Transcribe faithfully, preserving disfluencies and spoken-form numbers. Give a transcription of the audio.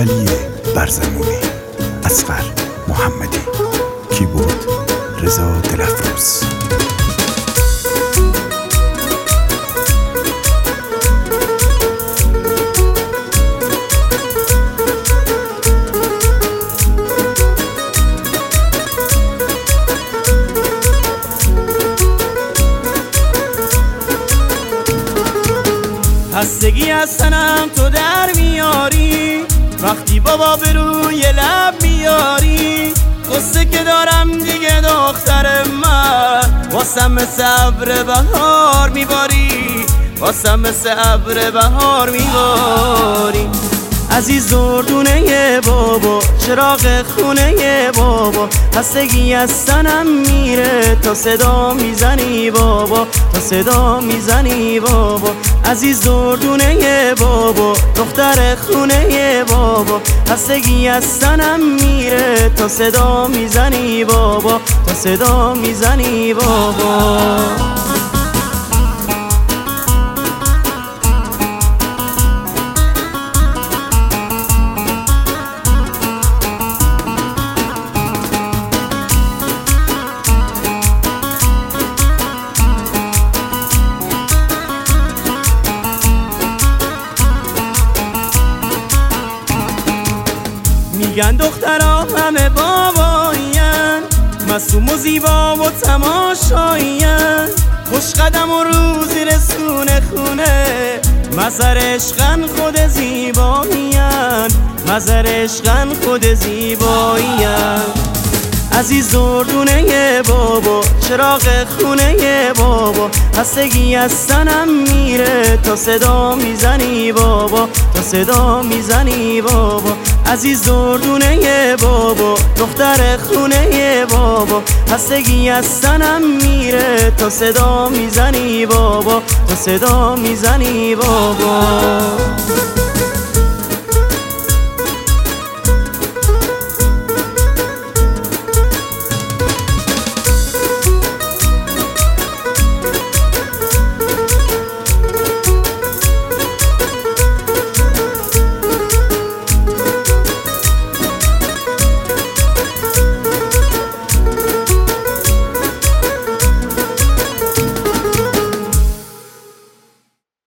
علی برزمونی، اصغر محمدی، کیبورد رضا دلفروز. خستگی از تنم تو در میاری، وقتی بابا به روی لب میاری. قصه که دارم دیگه دختر من، واسم مثل ابر بهار میباری، واسم مثل ابر بهار میباری. عزیز دردونه بابا، چراغ خونه بابا، خستگی از تنم میره تا صدا میزنی بابا، تا صدا میزنی بابا. عزیز دردونه بابا، دختر خونه بابا، خستگی از تنم میره تا صدا میزنی بابا، تا صدا میزنی بابا. میگن دخترها همه بابایین، مصدوم و زیبا و تماشایین، خوش قدم و روزی رسونه خونه، مزر عشقن خود زیبایین، مزر عشقن خود زیبایین. عزیز دردونه بابا، چراغ خونه بابا، خستگی از تنم میره تا صدا میزنی بابا، تا صدا میزنی بابا. عزیز دردونه بابا، دختر خونه بابا، خستگی از تنم میره تا صدا میزنی بابا، تا صدا میزنی بابا.